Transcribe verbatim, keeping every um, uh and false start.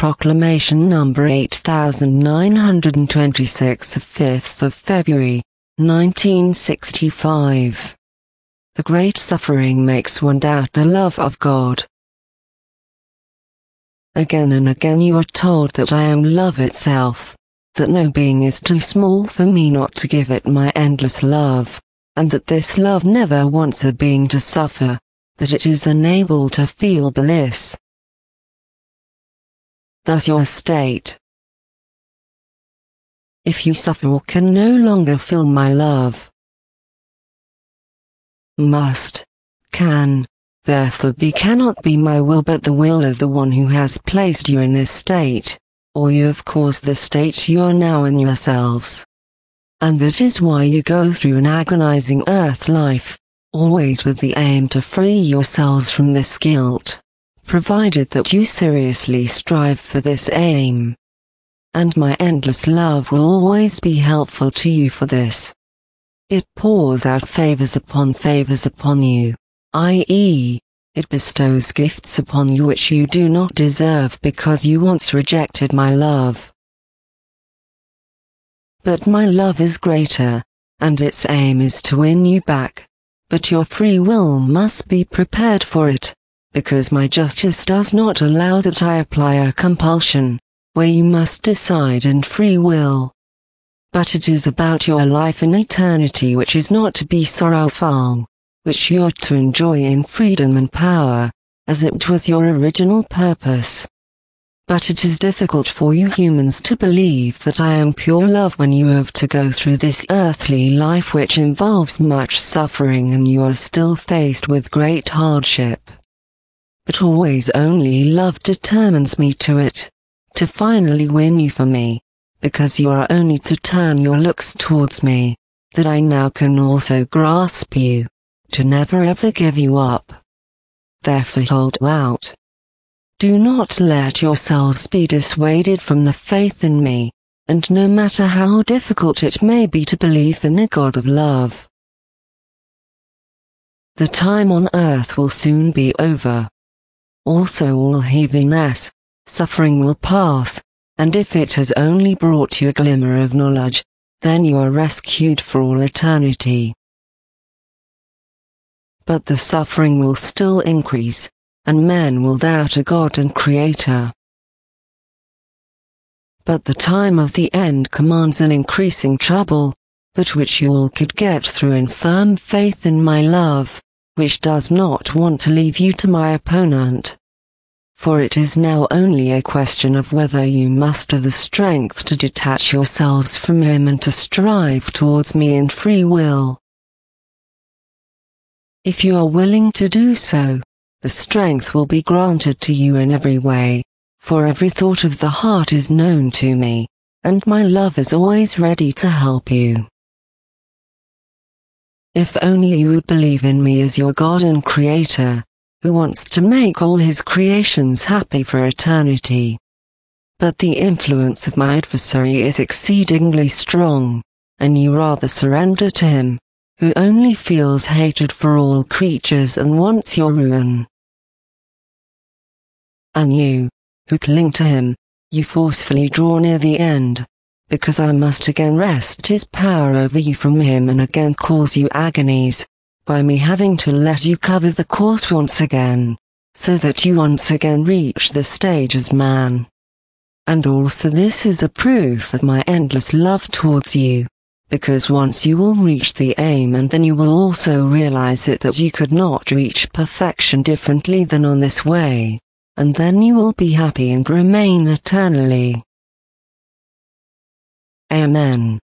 Proclamation number eight thousand nine hundred twenty-six of fifth of February, nineteen sixty-five. The great suffering makes one doubt the love of God. Again and again you are told that I am love itself, that no being is too small for me not to give it my endless love, and that this love never wants a being to suffer, that it is unable to feel bliss. Thus your state. If you suffer or can no longer feel my love, must, can, therefore be cannot be my will but the will of the one who has placed you in this state, or you have caused the state you are now in yourselves. And that is why you go through an agonizing earth life, always with the aim to free yourselves from this guilt, provided that you seriously strive for this aim. And my endless love will always be helpful to you for this. It pours out favors upon favors upon you, that is, it bestows gifts upon you which you do not deserve because you once rejected my love. But my love is greater, and its aim is to win you back, but your free will must be prepared for it, because my justice does not allow that I apply a compulsion, where you must decide in free will. But it is about your life in eternity which is not to be sorrowful, which you are to enjoy in freedom and power, as it was your original purpose. But it is difficult for you humans to believe that I am pure love when you have to go through this earthly life which involves much suffering and you are still faced with great hardship. But always only love determines me to it, to finally win you for me, because you are only to turn your looks towards me, that I now can also grasp you, to never ever give you up. Therefore hold out. Do not let yourselves be dissuaded from the faith in me, and no matter how difficult it may be to believe in a God of love. The time on earth will soon be over. Also all heaviness, suffering will pass, and if it has only brought you a glimmer of knowledge, then you are rescued for all eternity. But the suffering will still increase, and men will doubt a God and Creator. But the time of the end commands an increasing trouble, but which you all could get through in firm faith in my love, which does not want to leave you to my opponent. For it is now only a question of whether you muster the strength to detach yourselves from him and to strive towards me in free will. If you are willing to do so, the strength will be granted to you in every way, for every thought of the heart is known to me, and my love is always ready to help you. If only you would believe in me as your God and Creator, who wants to make all his creations happy for eternity. But the influence of my adversary is exceedingly strong, and you rather surrender to him, who only feels hatred for all creatures and wants your ruin. And you, who cling to him, you forcefully draw near the end, because I must again wrest his power over you from him and again cause you agonies, by me having to let you cover the course once again, so that you once again reach the stage as man. And also this is a proof of my endless love towards you, because once you will reach the aim and then you will also realize it that you could not reach perfection differently than on this way, and then you will be happy and remain eternally. Amen.